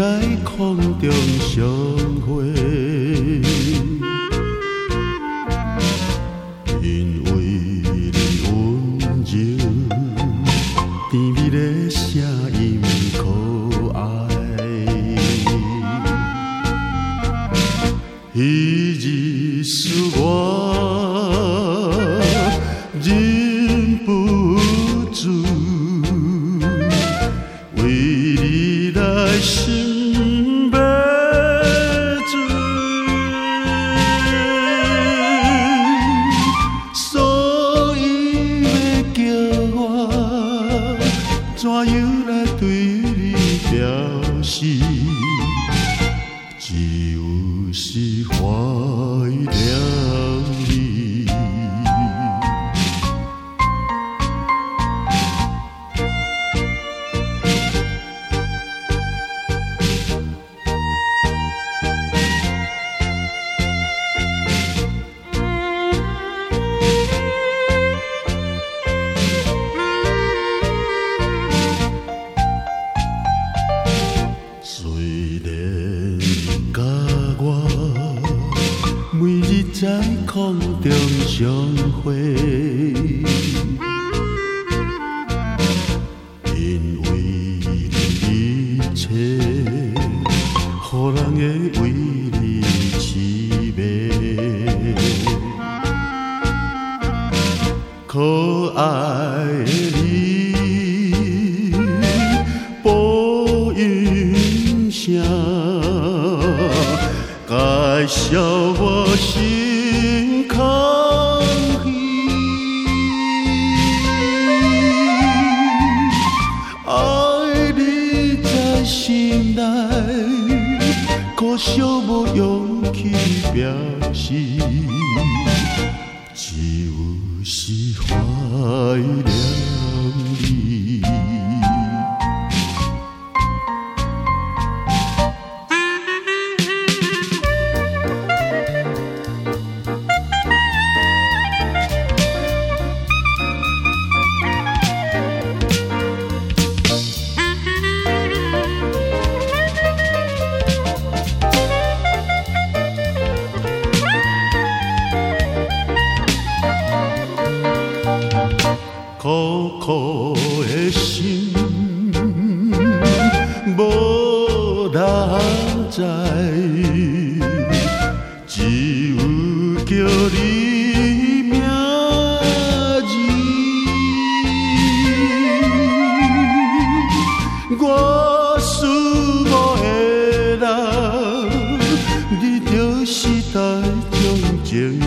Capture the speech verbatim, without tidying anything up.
在空中相会，因为你温柔甜蜜的声音可爱，彼日使我忍不住为你来心悲醉，所以要叫我怎样来对你表示，只有是怀了你。虽然你甲我每日在空中相会，因为你一切，予人会为你痴迷，可爱的你，播音声介绍我心空虚，爱你在心内，可惜无勇气表示，只有是怀了你。苦苦的心，无人知，只有叫你名字。我思慕的人，你就是台中情。